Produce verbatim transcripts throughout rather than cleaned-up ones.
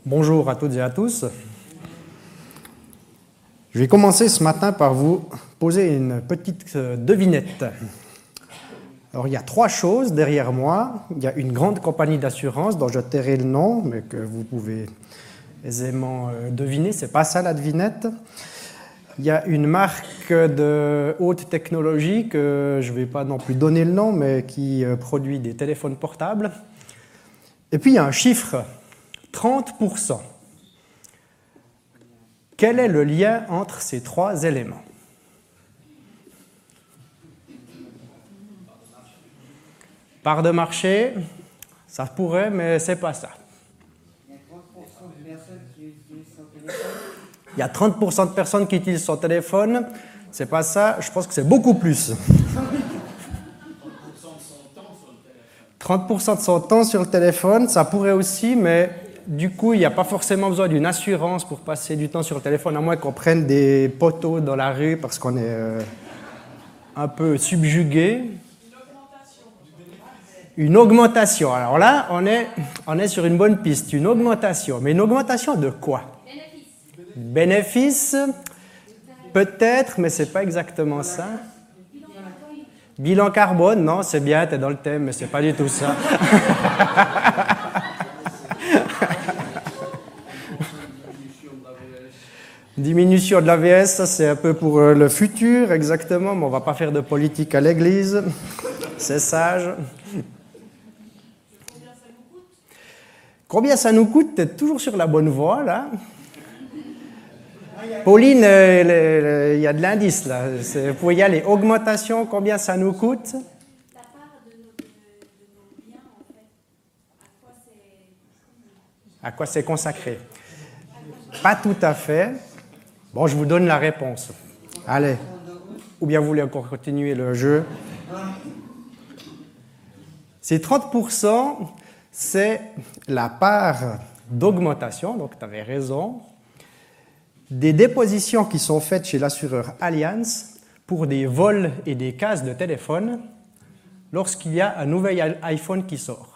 Bonjour à toutes et à tous. Je vais commencer ce matin par vous poser une petite devinette. Alors, il y a trois choses derrière moi. Il y a une grande compagnie d'assurance dont je tairai le nom, mais que vous pouvez aisément deviner. Ce n'est pas ça la devinette. Il y a une marque de haute technologie que je ne vais pas non plus donner le nom, mais qui produit des téléphones portables. Et puis, il y a un chiffre, trente pour cent. Quel est le lien entre ces trois éléments? Part de marché, ça pourrait, mais ce n'est pas ça. Il y a trente pour cent de personnes qui utilisent son téléphone. C'est pas ça, je pense que c'est beaucoup plus. trente pour cent de son temps sur le téléphone, ça pourrait aussi, mais du coup, il n'y a pas forcément besoin d'une assurance pour passer du temps sur le téléphone, à moins qu'on prenne des poteaux dans la rue parce qu'on est euh, un peu subjugué. Une augmentation. Alors là, on est, on est sur une bonne piste, une augmentation. Mais une augmentation de quoi? Bénéfice, peut-être, mais ce n'est pas exactement ça. Bilan carbone, non, c'est bien, tu es dans le thème, mais ce n'est pas du tout ça. Diminution de l'A V S, ça c'est un peu pour le futur, exactement, mais on ne va pas faire de politique à l'église. C'est sage. Combien ça nous coûte? Tu es toujours sur la bonne voie, là. Pauline, il euh, y a de l'indice, là. Vous pouvez y aller. Augmentation, combien ça nous coûte? La part de nos, de, de nos biens, en fait. À quoi c'est... À quoi c'est consacré? Pas tout à fait. Bon, je vous donne la réponse. Allez. Ou bien vous voulez encore continuer le jeu? Ces trente pour cent, c'est la part d'augmentation, donc tu avais raison, des dépositions qui sont faites chez l'assureur Allianz pour des vols et des casses de téléphone lorsqu'il y a un nouvel iPhone qui sort.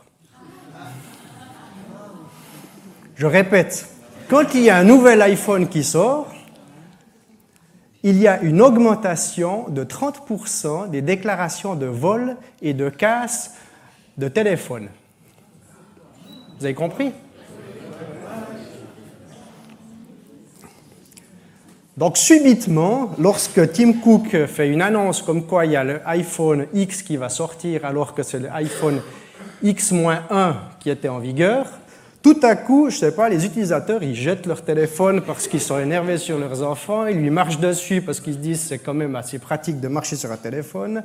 Je répète, quand il y a un nouvel iPhone qui sort, il y a une augmentation de trente pour cent des déclarations de vol et de casse de téléphone. Vous avez compris? Donc, subitement, lorsque Tim Cook fait une annonce comme quoi il y a l'iPhone X qui va sortir alors que c'est l'iPhone X moins un qui était en vigueur, tout à coup, je ne sais pas, les utilisateurs, ils jettent leur téléphone parce qu'ils sont énervés sur leurs enfants, ils lui marchent dessus parce qu'ils se disent que c'est quand même assez pratique de marcher sur un téléphone.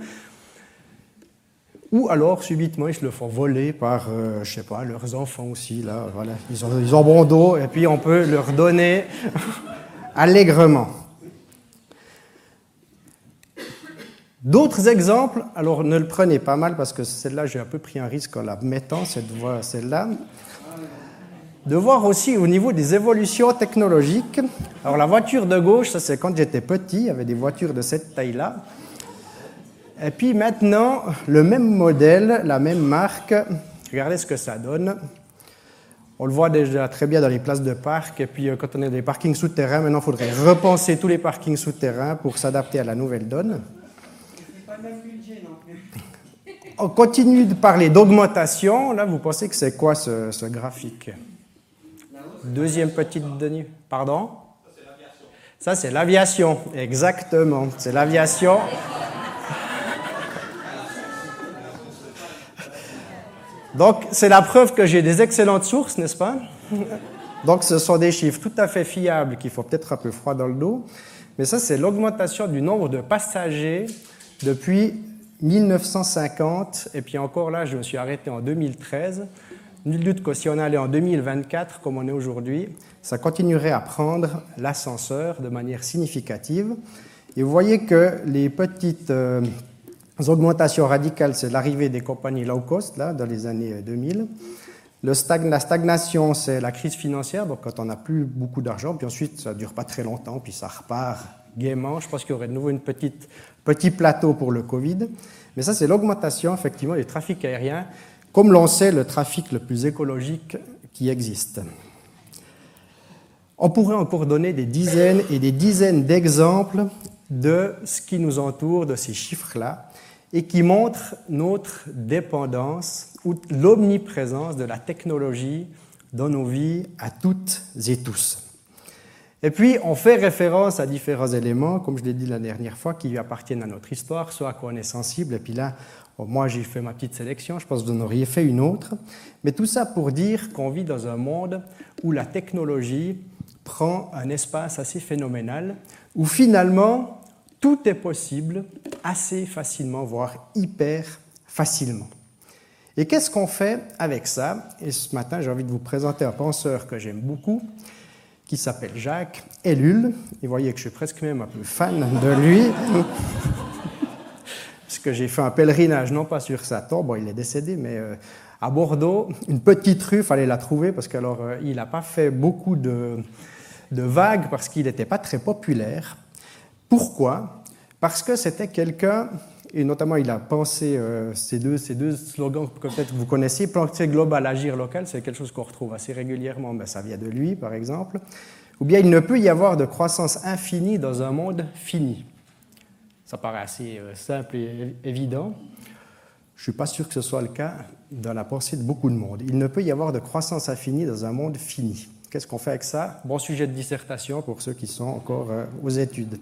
Ou alors, subitement, ils se le font voler par, euh, je ne sais pas, leurs enfants aussi. Là, voilà. Ils ont, ils ont bon dos et puis on peut leur donner allègrement. D'autres exemples, alors ne le prenez pas mal parce que celle-là, j'ai un peu pris un risque en la mettant, cette voie, celle-là. De voir aussi au niveau des évolutions technologiques. Alors la voiture de gauche, ça c'est quand j'étais petit, il y avait des voitures de cette taille-là. Et puis maintenant, le même modèle, la même marque, regardez ce que ça donne. On le voit déjà très bien dans les places de parc. Et puis quand on a des parkings souterrains, maintenant il faudrait repenser tous les parkings souterrains pour s'adapter à la nouvelle donne. On continue de parler d'augmentation. Là, vous pensez que c'est quoi ce, ce graphique? Deuxième petite donnée. Pardon? Ça, c'est l'aviation. Exactement. C'est l'aviation. Donc, c'est la preuve que j'ai des excellentes sources, n'est-ce pas? Donc, ce sont des chiffres tout à fait fiables qui font peut-être un peu froid dans le dos. Mais ça, c'est l'augmentation du nombre de passagers depuis mille neuf cent cinquante. Et puis encore là, je me suis arrêté en deux mille treize. Nul doute que si on allait en deux mille vingt-quatre, comme on est aujourd'hui, ça continuerait à prendre l'ascenseur de manière significative. Et vous voyez que les petites euh, augmentations radicales, c'est l'arrivée des compagnies low cost, là, dans les années deux mille. Le stag- la stagnation, c'est la crise financière, donc quand on n'a plus beaucoup d'argent, puis ensuite, ça ne dure pas très longtemps, puis ça repart gaiement. Je pense qu'il y aurait de nouveau une petite, petit plateau pour le Covid. Mais ça, c'est l'augmentation, effectivement, des trafics aériens. Comme l'on sait, le trafic le plus écologique qui existe. On pourrait encore donner des dizaines et des dizaines d'exemples de ce qui nous entoure, de ces chiffres-là, et qui montrent notre dépendance ou l'omniprésence de la technologie dans nos vies à toutes et tous. Et puis, on fait référence à différents éléments, comme je l'ai dit la dernière fois, qui appartiennent à notre histoire, soit à quoi on est sensible. Et puis là, bon, moi, j'ai fait ma petite sélection, je pense que vous en auriez fait une autre. Mais tout ça pour dire qu'on vit dans un monde où la technologie prend un espace assez phénoménal, où finalement, tout est possible assez facilement, voire hyper facilement. Et qu'est-ce qu'on fait avec ça? Et ce matin, j'ai envie de vous présenter un penseur que j'aime beaucoup, qui s'appelle Jacques Ellul. Et vous voyez que je suis presque même un peu fan de lui, parce que j'ai fait un pèlerinage, non pas sur sa tombe, bon, il est décédé, mais euh, à Bordeaux, une petite rue, il fallait la trouver, parce qu'il euh, n'a pas fait beaucoup de, de vagues, parce qu'il n'était pas très populaire. Pourquoi? Parce que c'était quelqu'un, et notamment il a pensé euh, ces, deux, ces deux slogans que peut-être vous connaissez, penser global, agir local, c'est quelque chose qu'on retrouve assez régulièrement, ben, ça vient de lui par exemple, ou bien il ne peut y avoir de croissance infinie dans un monde fini. Ça paraît assez euh, simple et évident. Je ne suis pas sûr que ce soit le cas dans la pensée de beaucoup de monde. Il ne peut y avoir de croissance infinie dans un monde fini. Qu'est-ce qu'on fait avec ça? Bon sujet de dissertation pour ceux qui sont encore euh, aux études.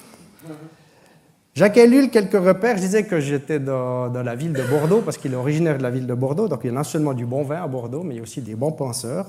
Jacques Ellul, quelques repères. Je disais que j'étais dans, dans la ville de Bordeaux, parce qu'il est originaire de la ville de Bordeaux, donc il y a non seulement du bon vin à Bordeaux, mais il y a aussi des bons penseurs.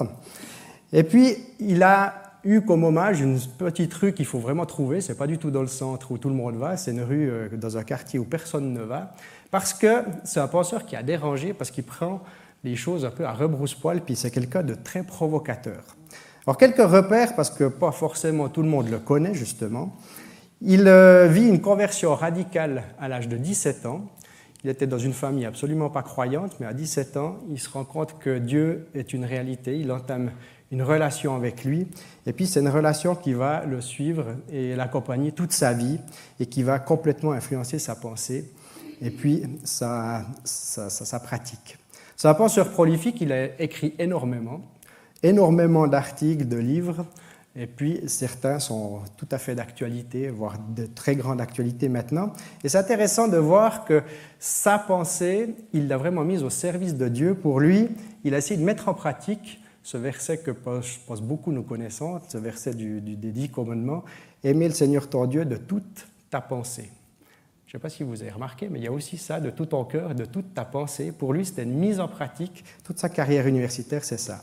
Et puis, il a eu comme hommage une petite rue qu'il faut vraiment trouver, c'est pas du tout dans le centre où tout le monde va, c'est une rue euh, dans un quartier où personne ne va, parce que c'est un penseur qui a dérangé, parce qu'il prend les choses un peu à rebrousse-poil, puis c'est quelqu'un de très provocateur. Alors, quelques repères, parce que pas forcément tout le monde le connaît, justement. Il euh, vit une conversion radicale à l'âge de dix-sept ans. Il était dans une famille absolument pas croyante, mais à dix-sept ans, il se rend compte que Dieu est une réalité. Il entame une relation avec lui. Et puis, c'est une relation qui va le suivre et l'accompagner toute sa vie et qui va complètement influencer sa pensée et puis sa, sa, sa, sa pratique. C'est un penseur prolifique. Il a écrit énormément, énormément d'articles, de livres. Et puis, certains sont tout à fait d'actualité, voire de très grande actualité maintenant. Et c'est intéressant de voir que sa pensée, il l'a vraiment mise au service de Dieu. Pour lui, il a essayé de mettre en pratique ce verset que je pense beaucoup nous connaissons, ce verset du, du, des dix commandements, « Aimer le Seigneur ton Dieu de toute ta pensée ». Je ne sais pas si vous avez remarqué, mais il y a aussi ça, de tout ton cœur, de toute ta pensée. Pour lui, c'était une mise en pratique. Toute sa carrière universitaire, c'est ça.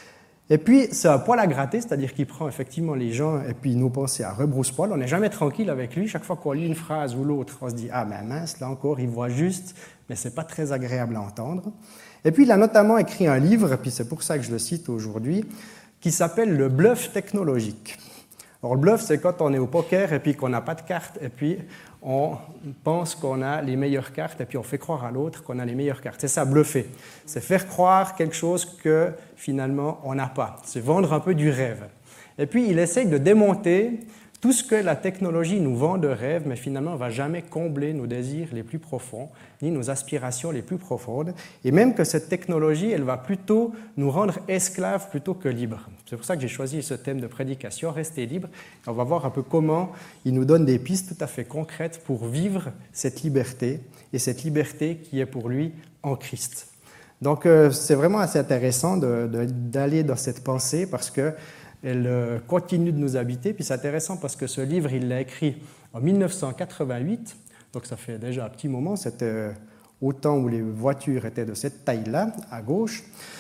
Et puis, c'est un poil à gratter, c'est-à-dire qu'il prend effectivement les gens et puis nos pensées à rebrousse-poil. On n'est jamais tranquille avec lui. Chaque fois qu'on lit une phrase ou l'autre, on se dit « Ah, mais mince, là encore, il voit juste, mais ce n'est pas très agréable à entendre. » Et puis, il a notamment écrit un livre, et puis c'est pour ça que je le cite aujourd'hui, qui s'appelle « Le bluff technologique ». Alors, le bluff, c'est quand on est au poker et puis qu'on n'a pas de cartes et puis on pense qu'on a les meilleures cartes et puis on fait croire à l'autre qu'on a les meilleures cartes. C'est ça, bluffer. C'est faire croire quelque chose que finalement on n'a pas. C'est vendre un peu du rêve. Et puis, il essaye de démonter tout ce que la technologie nous vend de rêve, mais finalement ne va jamais combler nos désirs les plus profonds, ni nos aspirations les plus profondes, et même que cette technologie, elle va plutôt nous rendre esclaves plutôt que libres. C'est pour ça que j'ai choisi ce thème de prédication, rester libre. On va voir un peu comment il nous donne des pistes tout à fait concrètes pour vivre cette liberté, et cette liberté qui est pour lui en Christ. Donc euh, c'est vraiment assez intéressant de, de, d'aller dans cette pensée, parce que elle continue de nous habiter. Puis c'est intéressant parce que ce livre, il l'a écrit en mille neuf cent quatre-vingt-huit, donc ça fait déjà un petit moment, c'était au temps où les voitures étaient de cette taille-là, à gauche.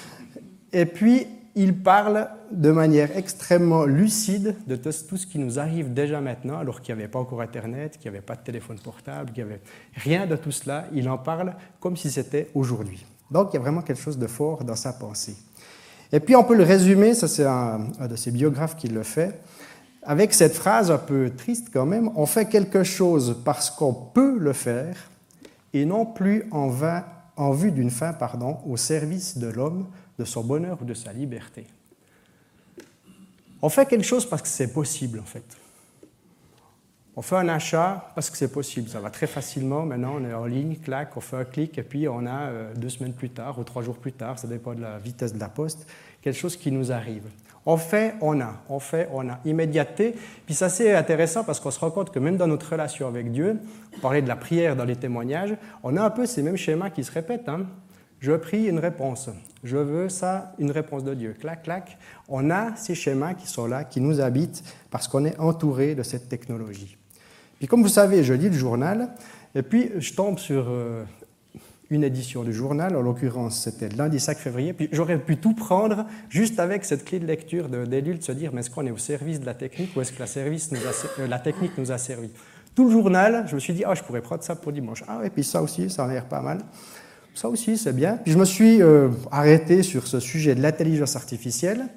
Et puis, il parle de manière extrêmement lucide de tout ce qui nous arrive déjà maintenant, alors qu'il n'y avait pas encore Internet, qu'il n'y avait pas de téléphone portable, qu'il n'y avait rien de tout cela. Il en parle comme si c'était aujourd'hui. Donc, il y a vraiment quelque chose de fort dans sa pensée. Et puis on peut le résumer, ça c'est un, un de ses biographes qui le fait, avec cette phrase un peu triste quand même, on fait quelque chose parce qu'on peut le faire et non plus en, vain, en vue d'une fin pardon, au service de l'homme, de son bonheur ou de sa liberté. On fait quelque chose parce que c'est possible en fait. On fait un achat parce que c'est possible, ça va très facilement. Maintenant, on est en ligne, clac, on fait un clic et puis on a euh, deux semaines plus tard ou trois jours plus tard, ça dépend de la vitesse de la poste, quelque chose qui nous arrive. On fait, on a, on fait, on a. Immédiateté. Puis ça, c'est intéressant parce qu'on se rend compte que même dans notre relation avec Dieu, on parlait de la prière dans les témoignages, on a un peu ces mêmes schémas qui se répètent. Hein. Je prie une réponse. Je veux ça, une réponse de Dieu. Clac, clac. On a ces schémas qui sont là, qui nous habitent parce qu'on est entouré de cette technologie. Puis comme vous savez, je lis le journal et puis je tombe sur euh, une édition du journal, en l'occurrence c'était le lundi cinq février, puis j'aurais pu tout prendre juste avec cette clé de lecture d'Élule, de se dire mais est-ce qu'on est au service de la technique ou est-ce que la, service nous a, euh, la technique nous a servi? Tout le journal, je me suis dit ah je pourrais prendre ça pour dimanche. Ah et puis ça aussi, ça a l'air pas mal. Ça aussi c'est bien. Puis je me suis euh, arrêté sur ce sujet de l'intelligence artificielle.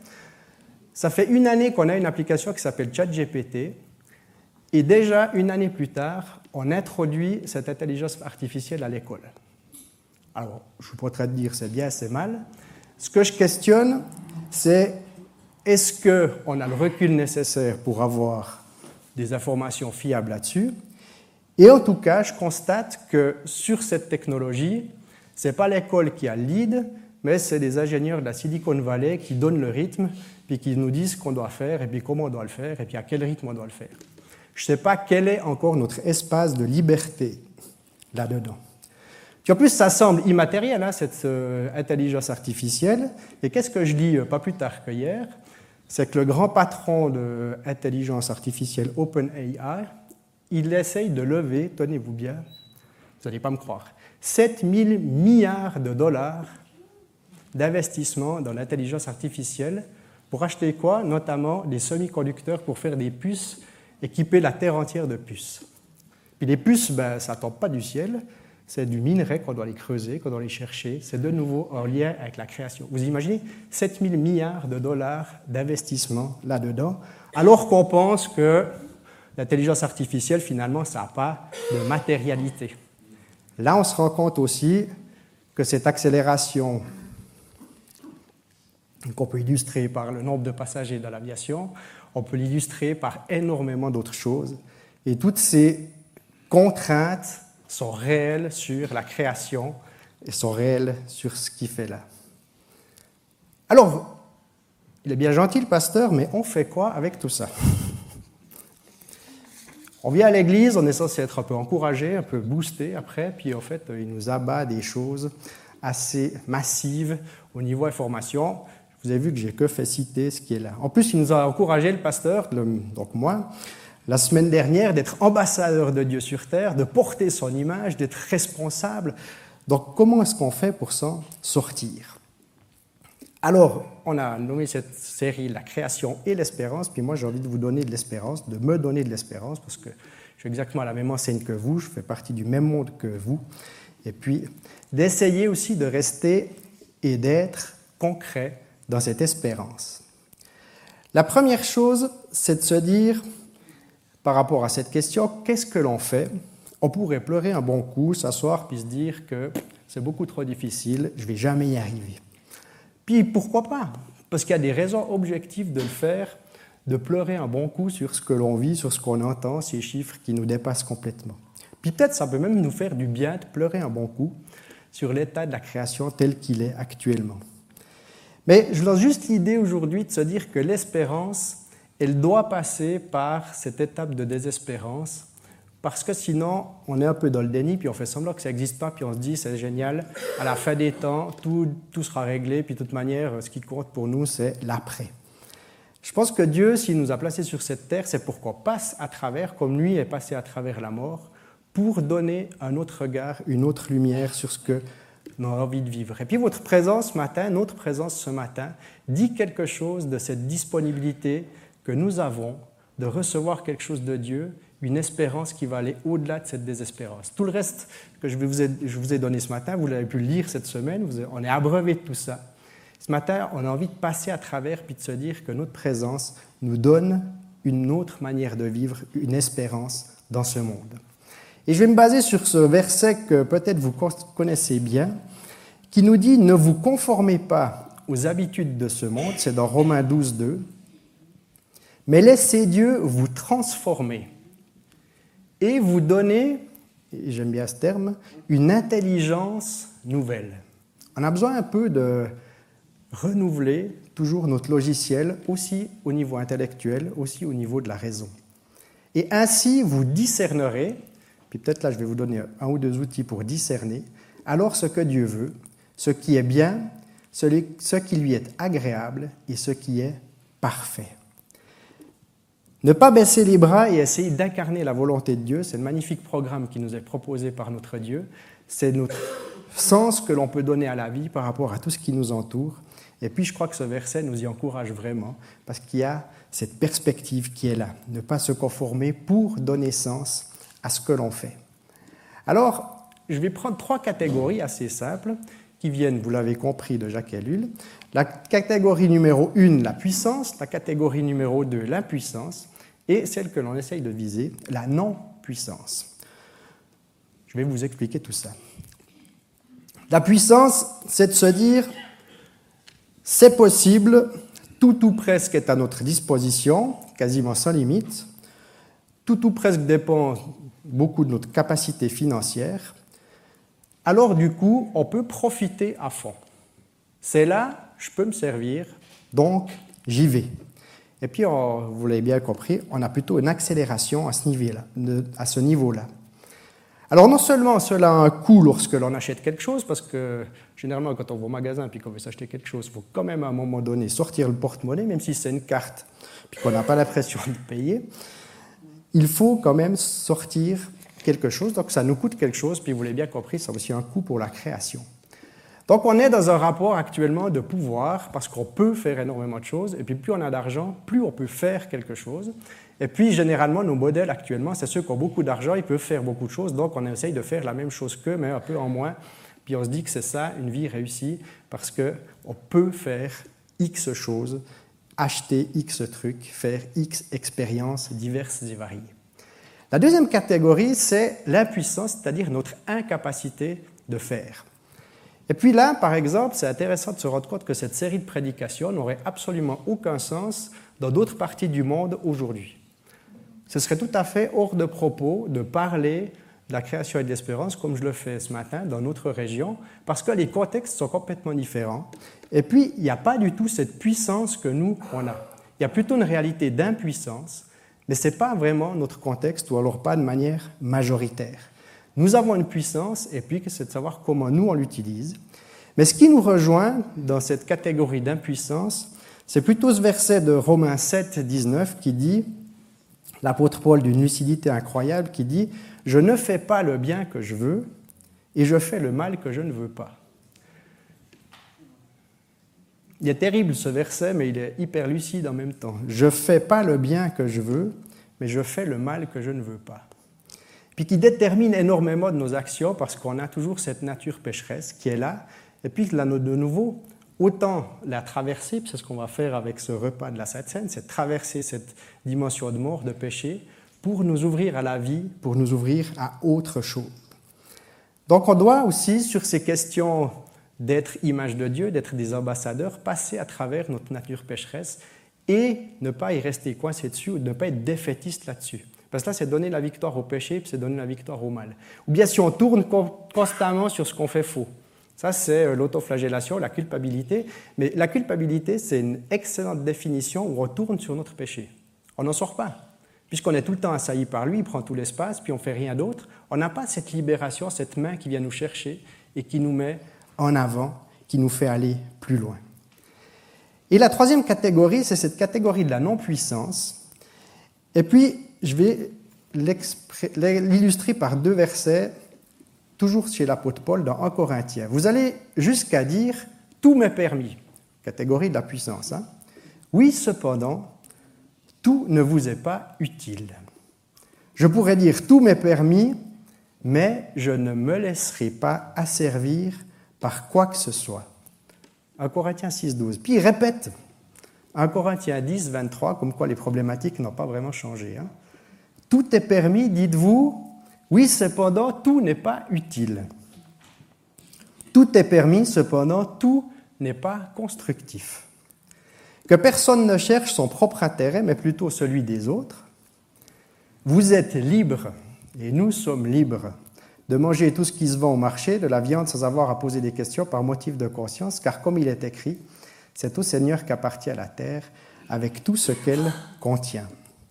Ça fait une année qu'on a une application qui s'appelle ChatGPT. Et déjà, une année plus tard, on introduit cette intelligence artificielle à l'école. Alors, je suis pas en train de dire c'est bien, c'est mal. Ce que je questionne, c'est est-ce qu'on a le recul nécessaire pour avoir des informations fiables là-dessus? Et en tout cas, je constate que sur cette technologie, ce n'est pas l'école qui a le lead, mais c'est des ingénieurs de la Silicon Valley qui donnent le rythme, puis qui nous disent ce qu'on doit faire, et puis comment on doit le faire, et puis à quel rythme on doit le faire. Je ne sais pas quel est encore notre espace de liberté là-dedans. Puis en plus, ça semble immatériel, hein, cette euh, intelligence artificielle. Et qu'est-ce que je lis euh, pas plus tard que hier? C'est que le grand patron de l'intelligence artificielle OpenAI, il essaye de lever, tenez-vous bien, vous n'allez pas me croire, sept mille milliards de dollars d'investissement dans l'intelligence artificielle pour acheter quoi? Notamment des semi-conducteurs pour faire des puces, équiper la Terre entière de puces. Puis les puces, ben, ça ne tombe pas du ciel, c'est du minerai qu'on doit les creuser, qu'on doit les chercher. C'est de nouveau en lien avec la création. Vous imaginez sept mille milliards de dollars d'investissement là-dedans, alors qu'on pense que l'intelligence artificielle, finalement, ça n'a pas de matérialité. Là, on se rend compte aussi que cette accélération qu'on peut illustrer par le nombre de passagers dans l'aviation, on peut l'illustrer par énormément d'autres choses. Et toutes ces contraintes sont réelles sur la création et sont réelles sur ce qu'il fait là. Alors, il est bien gentil le pasteur, mais on fait quoi avec tout ça? On vient à l'église, on est censé être un peu encouragé, un peu boosté après, puis en fait, il nous abat des choses assez massives au niveau information. Vous avez vu que j'ai que fait citer ce qui est là. En plus, il nous a encouragé, le pasteur, le, donc moi, la semaine dernière, d'être ambassadeur de Dieu sur terre, de porter son image, d'être responsable. Donc, comment est-ce qu'on fait pour s'en sortir? Alors, on a nommé cette série « La création et l'espérance », puis moi, j'ai envie de vous donner de l'espérance, de me donner de l'espérance, parce que je suis exactement à la même enseigne que vous, je fais partie du même monde que vous, et puis d'essayer aussi de rester et d'être concret dans cette espérance. La première chose, c'est de se dire, par rapport à cette question, qu'est-ce que l'on fait? On pourrait pleurer un bon coup, s'asseoir, puis se dire que c'est beaucoup trop difficile, je ne vais jamais y arriver. Puis pourquoi pas? Parce qu'il y a des raisons objectives de le faire, de pleurer un bon coup sur ce que l'on vit, sur ce qu'on entend, ces chiffres qui nous dépassent complètement. Puis peut-être ça peut même nous faire du bien de pleurer un bon coup sur l'état de la création tel qu'il est actuellement. Mais je vous lance juste l'idée aujourd'hui de se dire que l'espérance, elle doit passer par cette étape de désespérance, parce que sinon, on est un peu dans le déni, puis on fait semblant que ça n'existe pas, puis on se dit, c'est génial, à la fin des temps, tout, tout sera réglé, puis de toute manière, ce qui compte pour nous, c'est l'après. Je pense que Dieu, s'il nous a placés sur cette terre, c'est pour qu'on passe à travers, comme lui est passé à travers la mort, pour donner un autre regard, une autre lumière sur ce que on a envie de vivre. Et puis votre présence ce matin, notre présence ce matin, dit quelque chose de cette disponibilité que nous avons de recevoir quelque chose de Dieu, une espérance qui va aller au-delà de cette désespérance. Tout le reste que je vous ai, je vous ai donné ce matin, vous l'avez pu lire cette semaine, vous avez, on est abreuvé de tout ça. Ce matin, on a envie de passer à travers puis de se dire que notre présence nous donne une autre manière de vivre, une espérance dans ce monde. Et je vais me baser sur ce verset que peut-être vous connaissez bien, qui nous dit « Ne vous conformez pas aux habitudes de ce monde », c'est dans Romains douze, deux, « mais laissez Dieu vous transformer et vous donner, et j'aime bien ce terme, une intelligence nouvelle. On a besoin un peu de renouveler toujours notre logiciel, aussi au niveau intellectuel, aussi au niveau de la raison. Et ainsi, vous discernerez, puis peut-être là je vais vous donner un ou deux outils pour discerner, alors ce que Dieu veut, ce qui est bien, ce qui lui est agréable et ce qui est parfait. Ne pas baisser les bras et essayer d'incarner la volonté de Dieu, c'est le magnifique programme qui nous est proposé par notre Dieu. C'est notre sens que l'on peut donner à la vie par rapport à tout ce qui nous entoure. Et puis je crois que ce verset nous y encourage vraiment, parce qu'il y a cette perspective qui est là. Ne pas se conformer pour donner sens à ce que l'on fait. Alors, je vais prendre trois catégories assez simples, qui viennent, vous l'avez compris, de Jacques Ellul. La catégorie numéro un, la puissance. La catégorie numéro deux, l'impuissance. Et celle que l'on essaye de viser, la non-puissance. Je vais vous expliquer tout ça. La puissance, c'est de se dire, c'est possible, tout ou presque est à notre disposition, quasiment sans limite. Tout ou presque dépend beaucoup de notre capacité financière. Alors du coup, on peut profiter à fond. C'est là, je peux me servir, donc j'y vais. Et puis, on, vous l'avez bien compris, on a plutôt une accélération à ce niveau-là. À ce niveau-là. Alors non seulement cela a un coût lorsque l'on achète quelque chose, parce que généralement quand on va au magasin et qu'on veut s'acheter quelque chose, il faut quand même à un moment donné sortir le porte-monnaie, même si c'est une carte, puis qu'on n'a pas l'impression de payer, il faut quand même sortir quelque chose, donc ça nous coûte quelque chose, puis vous l'avez bien compris, ça a aussi un coût pour la création. Donc on est dans un rapport actuellement de pouvoir, parce qu'on peut faire énormément de choses, et puis plus on a d'argent, plus on peut faire quelque chose. Et puis généralement, nos modèles actuellement, c'est ceux qui ont beaucoup d'argent, ils peuvent faire beaucoup de choses, donc on essaye de faire la même chose qu'eux, mais un peu en moins, puis on se dit que c'est ça, une vie réussie, parce qu'on peut faire X choses, acheter X trucs, faire X expériences diverses et variées. La deuxième catégorie, c'est l'impuissance, c'est-à-dire notre incapacité de faire. Et puis là, par exemple, c'est intéressant de se rendre compte que cette série de prédications n'aurait absolument aucun sens dans d'autres parties du monde aujourd'hui. Ce serait tout à fait hors de propos de parler de la création et de l'espérance comme je le fais ce matin dans notre région, parce que les contextes sont complètement différents. Et puis, il n'y a pas du tout cette puissance que nous, on a. Il y a plutôt une réalité d'impuissance, mais ce n'est pas vraiment notre contexte, ou alors pas de manière majoritaire. Nous avons une puissance, et puis c'est de savoir comment nous on l'utilise. Mais ce qui nous rejoint dans cette catégorie d'impuissance, c'est plutôt ce verset de Romains sept, dix-neuf qui dit, l'apôtre Paul d'une lucidité incroyable, qui dit « Je ne fais pas le bien que je veux, et je fais le mal que je ne veux pas. » Il est terrible ce verset, mais il est hyper lucide en même temps. « Je ne fais pas le bien que je veux, mais je fais le mal que je ne veux pas. » Puis qui détermine énormément de nos actions, parce qu'on a toujours cette nature pécheresse qui est là, et puis là, de nouveau, autant la traverser, c'est ce qu'on va faire avec ce repas de la Sainte Seine, c'est traverser cette dimension de mort, de péché, pour nous ouvrir à la vie, pour nous ouvrir à autre chose. Donc on doit aussi, sur ces questions d'être image de Dieu, d'être des ambassadeurs, passer à travers notre nature pécheresse et ne pas y rester coincé dessus, ou ne pas être défaitiste là-dessus. Parce que là, c'est donner la victoire au péché, puis c'est donner la victoire au mal. Ou bien si on tourne constamment sur ce qu'on fait faux. Ça, c'est l'autoflagellation, la culpabilité. Mais la culpabilité, c'est une excellente définition où on tourne sur notre péché. On n'en sort pas. Puisqu'on est tout le temps assailli par lui, il prend tout l'espace, puis on ne fait rien d'autre. On n'a pas cette libération, cette main qui vient nous chercher et qui nous met en avant, qui nous fait aller plus loin. Et la troisième catégorie, c'est cette catégorie de la non-puissance. Et puis, je vais l'illustrer par deux versets, toujours chez l'apôtre Paul, dans un Corinthiens. Vous allez jusqu'à dire « tout m'est permis », catégorie de la puissance. Hein? Oui, cependant, tout ne vous est pas utile. Je pourrais dire « tout m'est permis », mais je ne me laisserai pas asservir par quoi que ce soit. un Corinthiens six, douze. Puis il répète un Corinthiens dix, vingt-trois, comme quoi les problématiques n'ont pas vraiment changé. Hein. Tout est permis, dites-vous, oui, cependant, tout n'est pas utile. Tout est permis, cependant, tout n'est pas constructif. Que personne ne cherche son propre intérêt, mais plutôt celui des autres. Vous êtes libre Et nous sommes libres de manger tout ce qui se vend au marché, de la viande sans avoir à poser des questions par motif de conscience, car comme il est écrit, c'est au Seigneur qu'appartient la terre avec tout ce qu'elle contient.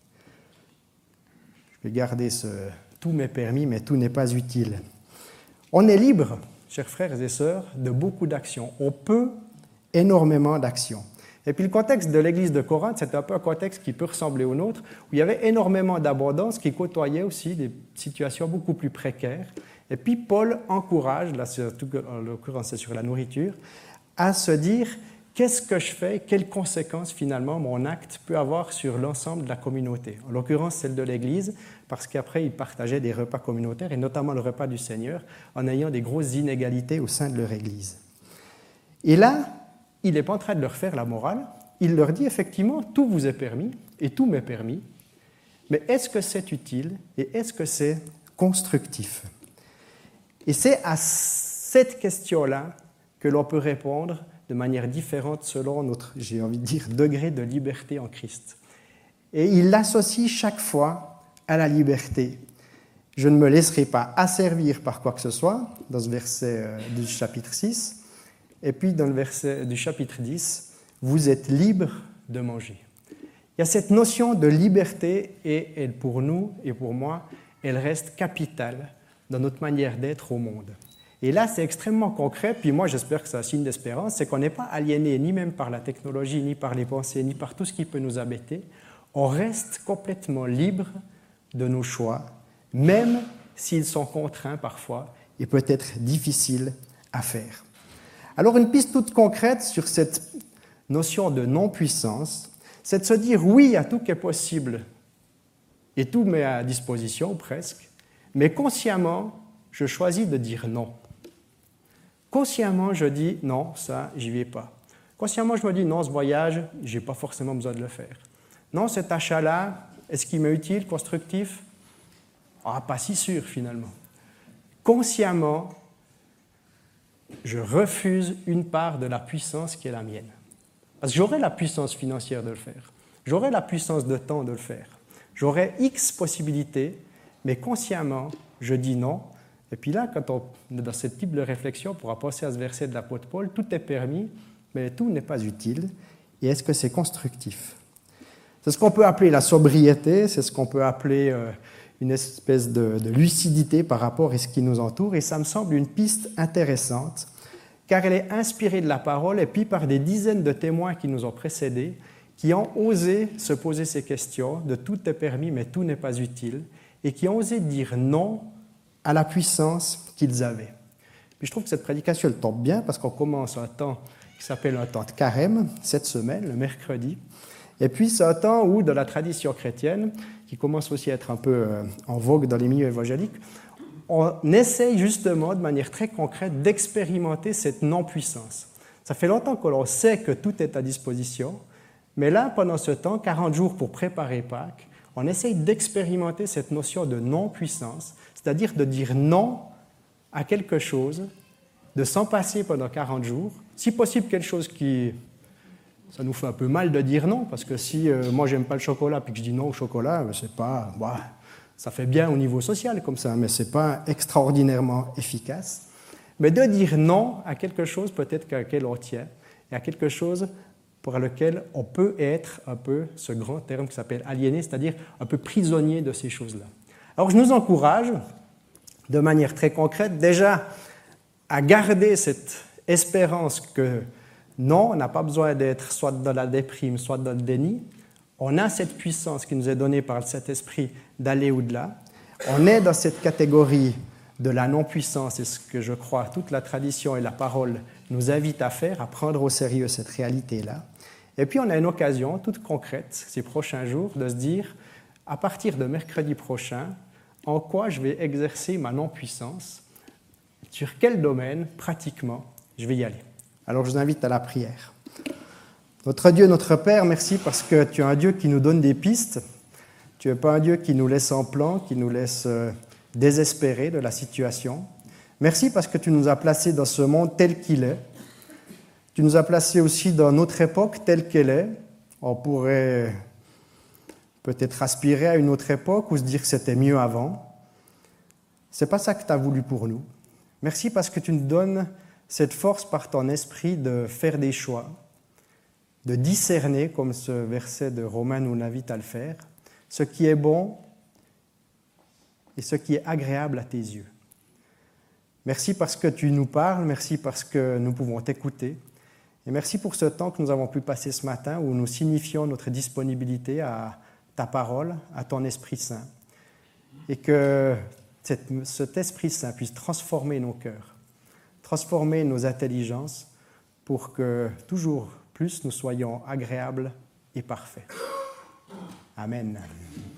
Je vais garder ce « tout m'est permis, mais tout n'est pas utile ». On est libre, chers frères et sœurs, de beaucoup d'actions. On peut énormément d'actions. Et puis le contexte de l'église de Corinthe, c'est un peu un contexte qui peut ressembler au nôtre, où il y avait énormément d'abondance qui côtoyait aussi des situations beaucoup plus précaires. Et puis Paul encourage, là surtout en l'occurrence c'est sur la nourriture, à se dire qu'est-ce que je fais, quelles conséquences finalement mon acte peut avoir sur l'ensemble de la communauté. En l'occurrence celle de l'église, parce qu'après ils partageaient des repas communautaires, et notamment le repas du Seigneur, en ayant des grosses inégalités au sein de leur église. Et là, il n'est pas en train de leur faire la morale, il leur dit effectivement, tout vous est permis, et tout m'est permis, mais est-ce que c'est utile, et est-ce que c'est constructif ? Et c'est à cette question-là que l'on peut répondre de manière différente selon notre, j'ai envie de dire, degré de liberté en Christ. Et il l'associe chaque fois à la liberté. Je ne me laisserai pas asservir par quoi que ce soit, dans ce verset du chapitre six, et puis dans le verset du chapitre dix, vous êtes libres de manger. Il y a cette notion de liberté et elle, pour nous et pour moi, elle reste capitale dans notre manière d'être au monde. Et là, c'est extrêmement concret, puis moi j'espère que c'est un signe d'espérance, c'est qu'on n'est pas aliéné ni même par la technologie, ni par les pensées, ni par tout ce qui peut nous embêter. On reste complètement libre de nos choix, même s'ils sont contraints parfois et peut-être difficiles à faire. Alors une piste toute concrète sur cette notion de non-puissance, c'est de se dire oui à tout qui est possible et tout met à disposition presque, mais consciemment, je choisis de dire non. Consciemment, je dis non, ça, j'y vais pas. Consciemment, je me dis non, ce voyage, j'ai pas forcément besoin de le faire. Non, cet achat-là, est-ce qu'il m'est utile, constructif ? Ah, pas si sûr finalement. Consciemment, je refuse une part de la puissance qui est la mienne. Parce que j'aurais la puissance financière de le faire. J'aurais la puissance de temps de le faire. J'aurais X possibilités, mais consciemment, je dis non. Et puis là, quand on est dans ce type de réflexion, on pourra passer à ce verset de l'apôtre Paul, tout est permis, mais tout n'est pas utile. Et est-ce que c'est constructif ? C'est ce qu'on peut appeler la sobriété, c'est ce qu'on peut appeler euh, une espèce de, de lucidité par rapport à ce qui nous entoure. Et ça me semble une piste intéressante, car elle est inspirée de la parole et puis par des dizaines de témoins qui nous ont précédés, qui ont osé se poser ces questions de tout est permis, mais tout n'est pas utile, et qui ont osé dire non à la puissance qu'ils avaient. Puis je trouve que cette prédication, elle tombe bien, parce qu'on commence un temps qui s'appelle un temps de carême, cette semaine, le mercredi. Et puis c'est un temps où, dans la tradition chrétienne, qui commence aussi à être un peu en vogue dans les milieux évangéliques, on essaye justement, de manière très concrète, d'expérimenter cette non-puissance. Ça fait longtemps que l'on sait que tout est à disposition, mais là, pendant ce temps, quarante jours pour préparer Pâques, on essaye d'expérimenter cette notion de non-puissance, c'est-à-dire de dire non à quelque chose, de s'en passer pendant quarante jours, si possible quelque chose qui... Ça nous fait un peu mal de dire non, parce que si euh, moi j'aime pas le chocolat puis que je dis non au chocolat, c'est pas, bah, ça fait bien au niveau social comme ça, mais c'est pas extraordinairement efficace. Mais de dire non à quelque chose peut-être à laquelle on tient, et à quelque chose pour lequel on peut être un peu, ce grand terme qui s'appelle aliéné, c'est-à-dire un peu prisonnier de ces choses-là. Alors je nous encourage, de manière très concrète, déjà à garder cette espérance que non, on n'a pas besoin d'être soit dans la déprime, soit dans le déni. On a cette puissance qui nous est donnée par le Saint-Esprit d'aller au-delà. On est dans cette catégorie de la non-puissance, et ce que je crois, toute la tradition et la parole nous invitent à faire, à prendre au sérieux cette réalité-là. Et puis on a une occasion toute concrète, ces prochains jours, de se dire, à partir de mercredi prochain, en quoi je vais exercer ma non-puissance, sur quel domaine, pratiquement, je vais y aller. Alors je vous invite à la prière. Notre Dieu, notre Père, merci parce que tu es un Dieu qui nous donne des pistes. Tu n'es pas un Dieu qui nous laisse en plan, qui nous laisse désespérer de la situation. Merci parce que tu nous as placés dans ce monde tel qu'il est. Tu nous as placés aussi dans notre époque telle qu'elle est. On pourrait peut-être aspirer à une autre époque ou se dire que c'était mieux avant. Ce n'est pas ça que tu as voulu pour nous. Merci parce que tu nous donnes cette force par ton esprit de faire des choix, de discerner, comme ce verset de Romains nous invite à le faire, ce qui est bon et ce qui est agréable à tes yeux. Merci parce que tu nous parles, merci parce que nous pouvons t'écouter. Et merci pour ce temps que nous avons pu passer ce matin où nous signifions notre disponibilité à ta parole, à ton Esprit Saint. Et que cette, cet Esprit Saint puisse transformer nos cœurs, transformer nos intelligences pour que toujours plus nous soyons agréables et parfaits. Amen.